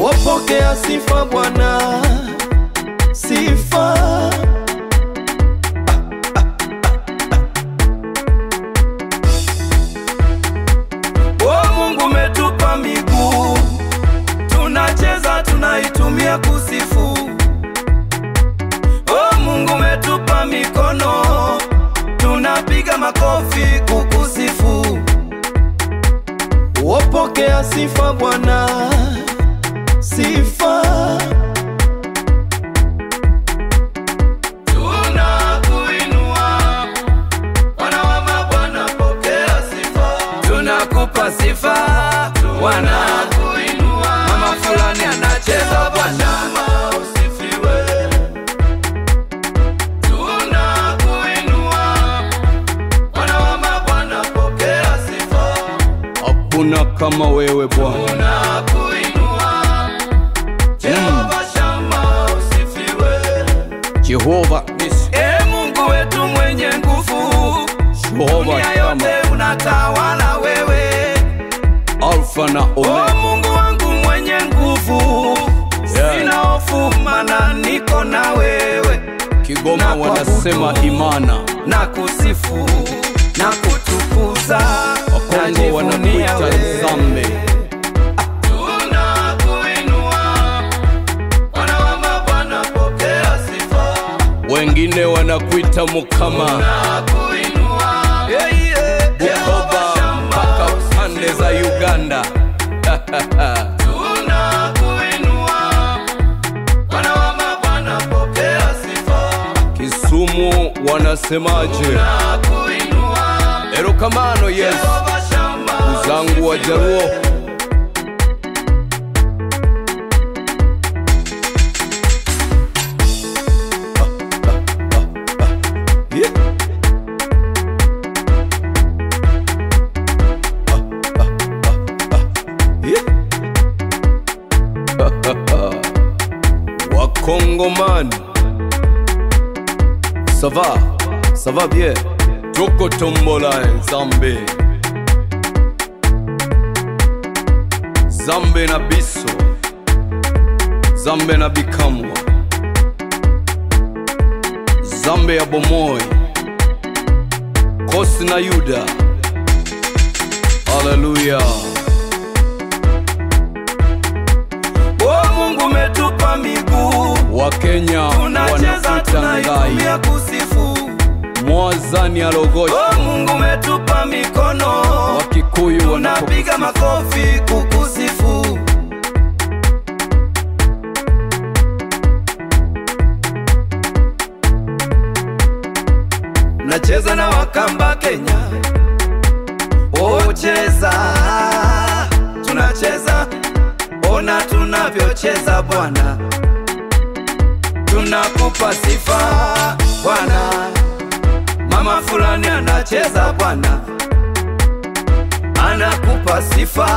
Wapokea sifa Bwana, sifa. O Mungu umetupa miguu, tunacheza tunaitumia kusifu. O Mungu umetupa mikono, tunapiga makofi kukusifu. Wapokea sifa Bwana, sifa. Tunakuinua Bwana wa mabwana, pokea sifa. Tunakupa sifa Bwana, mama fulani anacheza Bwana, usifiwe. Tunakuinua Bwana wa mabwana, pokea sifa. Hakuna kama wewe Bwana. Jehova Nisi. Mungu wetu mwenye nguvu, dunia yote unatawala wewe, Alfa na Omega. Mungu wangu mwenye nguvu, sina hofu maana niko na wewe. Kigoma wanasema imana, na kusifu na kutukuza, Wakongo wanakuita Zambe. Wengine wanakuita Mukama, Bukoba mpaka pande za Uganda. Kisumu wanasemaje? Erokamano Yesu, uzangu wa Jaruo. Wakongomani, ça va bien. Toko tombola Zambe, Zambe na biso, Zambe na bikamwa, Zambe ya bomoi, Kosi na Yuda. Hallelujah. O Mungu umetupa miguu, Wakenya wanakuita Ngai, kusifu. Mwazani alogoshi. O Mungu umetupa mikono, Wakikuyu wanapiga makofi kukusifu. Nacheza na Wakamba Kenya, o cheza, tunacheza, ona tunavyocheza Bwana, tunakupa sifa Bwana, mama fulani anacheza Bwana, anakupa sifa.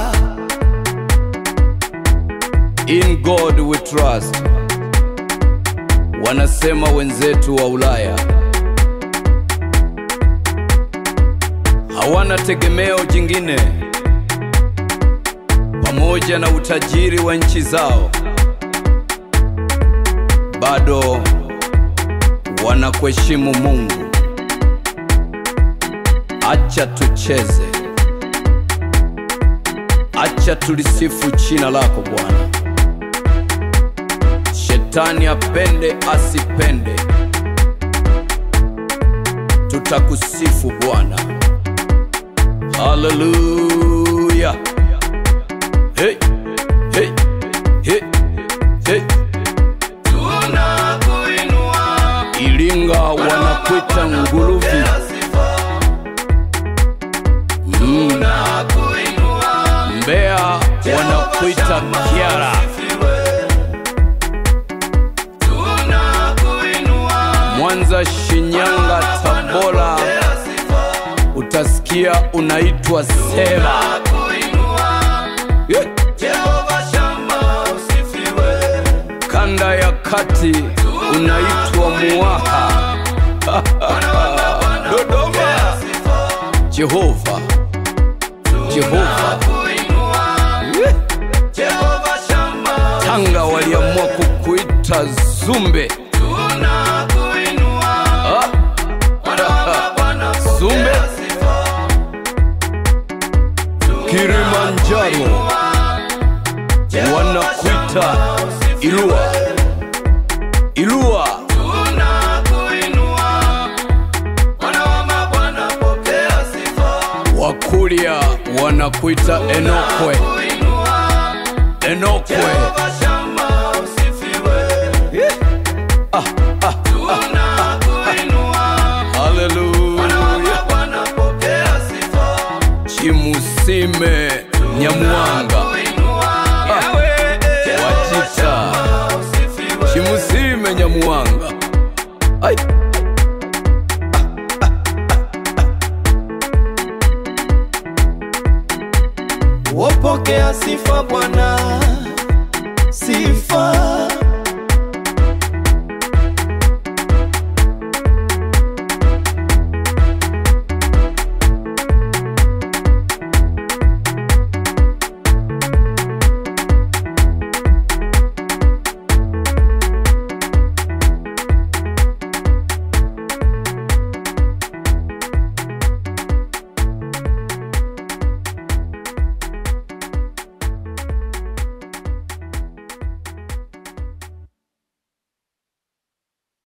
In God we trust, wanasema wenzetu wa Ulaya. Hawana tegemeo jingine, pamoja na utajiri wa nchi zao, bado wanakuheshimu Mungu. Acha tucheze, acha tulisifu jina lako Bwana. Shetani apende asipende, tutakusifu Bwana. Hallelujah. Hey, hey, hey, hey. Tunakuinua. Iringa wanakuita Nguruvi. Mbeya wanakuita Kiara. Mwanza, Shinyanga, Tabora utasikia unaitwa Seva. Kanda ya kati unaitwa Muaha. Dodoma, Jehova, Jehova, Jehova Shama. Dr. Zumbe. Tunakuinua Zumbe Kilimanjaro wanakuita Ilua. Ilua Wakuria wanakuita Enokwe. Enokwe Hallelujah. Chimusime Nyamuanga Wachita Chimusime Nyamuanga. Ai. Wapokea sifa Bwana, sifa